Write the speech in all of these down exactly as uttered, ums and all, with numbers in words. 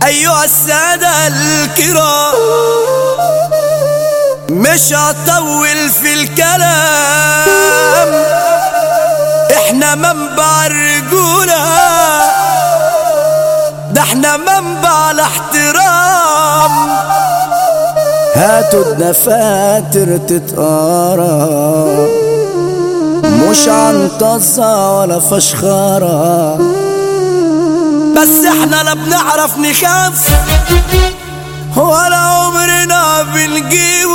أيها السادة الكرام، مش هطول في الكلام، احنا منبع الرجولة، ده احنا منبع الاحترام. هاتوا الدفاتر تتقرا، مش عن طزة ولا فشخرة، بس احنا لا بنعرف نخاف ولا عمرنا بنجيب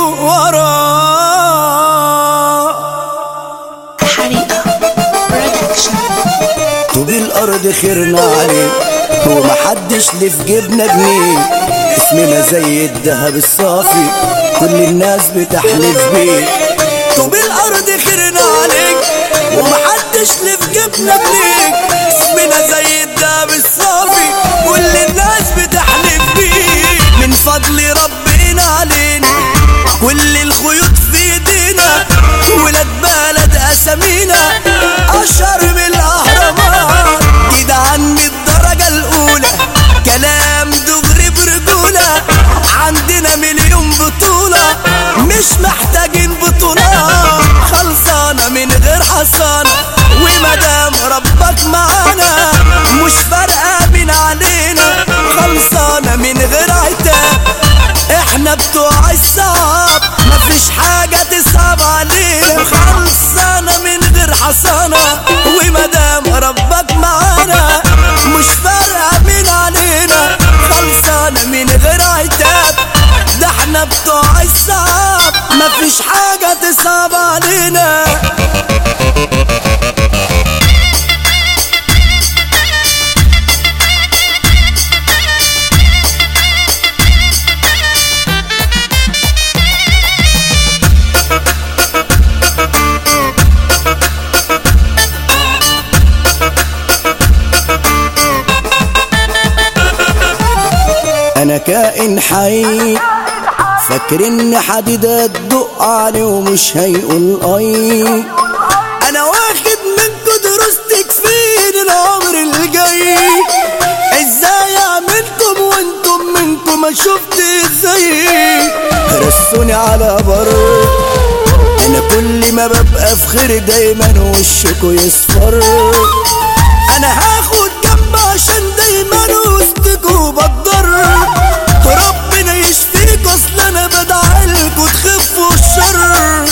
وراه. حريقة برودكشن. طوب الارض خيرنا عليه ومحدش ليه في جيبنا جنيه، اسمنا زي الدهب الصافي كل الناس بتحلف بيه. طوب الارض خيرنا عليك ومحدش ليه في جيبنا جنيه، اسمنا زي الدهب الصافي كل الناس بتحلف بيه. من فضل ربنا علينا كل الخيوط في ايدينا، ولاد بلد اسامينا اشهر من الاهرامات. جدعان من الدرجة الاولى، كلام دغري برجولة، عندنا مليون بطولة مش محتاجين بطولات. خلصانة من غير حصانة ومدام ربك معانا مش فارقة بين علينا. خلصانة من غير عتاب، احنا بتوع الصعب مفيش حاجة تصعب علينا. خلصانة من غير حصانة ومدام ربك معانا مش فارقة بين علينا. خلصانة من غير عتاب، ده احنا بتوع الصعب مفيش حاجة تصعب علينا. انا كائن حي فاكر ان حديد الدق عليه ومش هيقول اي. انا واخد منكم دروس تكفيني العمر الجاي، ازاي اعملكم وانتم منكم ما شفت ازاي. رسوني على بر، انا كل ما ببقى في خير دايما وشكوا يصفر. انا هاخد جنب عشان دايما وسطكوا بتضر. ربنا يشفيك اصل انا بدعيلكوا تخفوا الشر.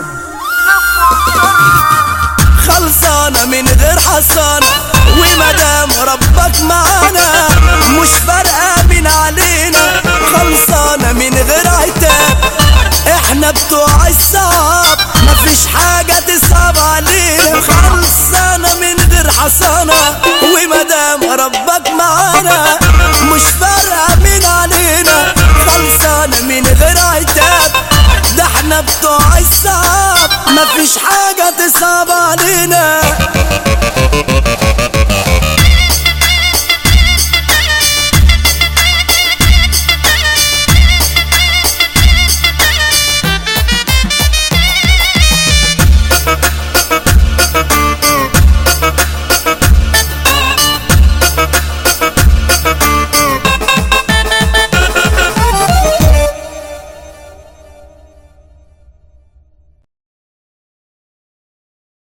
خلصانة من غير حصانة ومدام ربك معانا مش فارقة بين علينا. خلصانة من غير عتاب، احنا بتوع الصعب مفيش حاجة تصعب علينا. خلصانة من غير حصانة ومدام ربك معانا مش فارقة بين علينا. خلصانة من غير عتاب، ده احنا بتوع الصعب مفيش حاجة تصعب علينا.